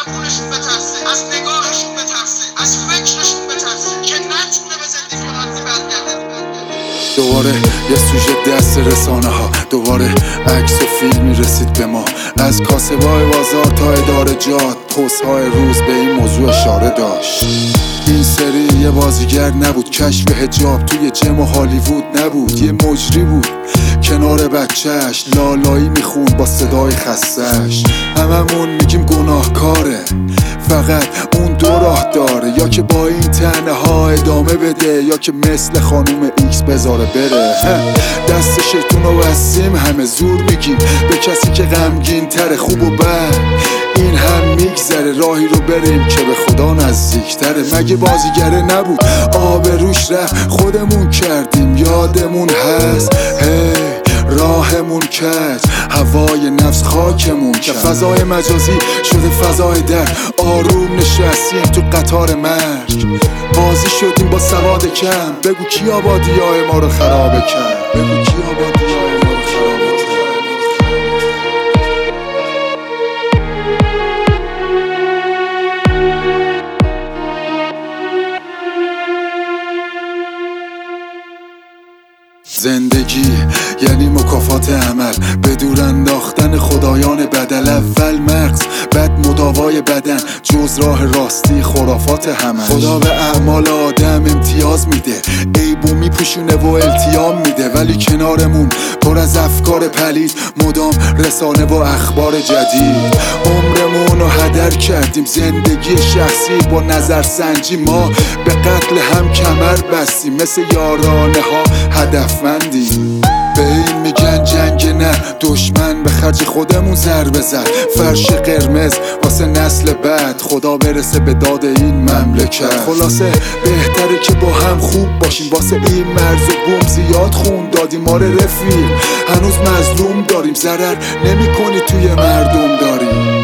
زبونشون بترسه، از نگاهشون بترسه، از فکرشون بترسه که نتونه به زندگی راضی برگرده. دوباره یه سوژه دست رسانه ها، دوباره عکس و فیلمی رسید به ما، از کاسبای بازار تا اداره جات، پست های روز به این موضوع اشاره داشت. این سری یه بازیگر نبود، کشف حجاب توی جم و هالیوود نبود، یه مجری بود کنار بچهش لالایی میخوند با صدای خستش. هممون میگیم گناهکاره، فقط اون دو راه داره، یا که با این طعنه ها ادامه بده یا که مثل خانوم ایکس بذاره بره. دست شیطونو بستیم همه، زور میگیم به کسی که غمگین تره. خوب و بد این هم میگذره، راهی رو بریم که به خدا نزدیکتره. مگه بازیگره نبود آبروش رفت، خودمون کردیم یادمون هست. راهمون کج، هوای نفس خاکمون که فضای مجازی شده فضای در. آروم نشستیم تو قطار مرگ، بازی شدیم با سواد کم. بگو کی آبادیای ما رو خراب کرد، بگو کی آبادیای ما رو خراب کرد. زندگی یعنی مکافات عمل، به دور انداختن خدایان بدل. اول مغز بعد مداوای بدن، جز راه راستی خرافات همش. خدا به اعمال آدم امتیاز میده، عیبو میپوشونه و التیام میده، ولی کنارمون پر از افکار پلید، مدام رسانه و اخبار جدید. عمرمون رو هدر کردیم، زندگی شخصی با نظرسنجی. ما به قتل هم کمر بستیم، مثل یارانه ها هدفمندیم. به این میگن جنگ نه دشمن، به خرج خودمون ضربه زد. فرش قرمز واسه نسل بعد، خدا برسه به داد این مملکت. خلاصه بهتره که با هم خوب باشیم، واسه این مرز و بوم زیاد خون دادیم. ما رفیق هنوز مظلوم داریم، ضرر نمی کنی توی مردم داریم.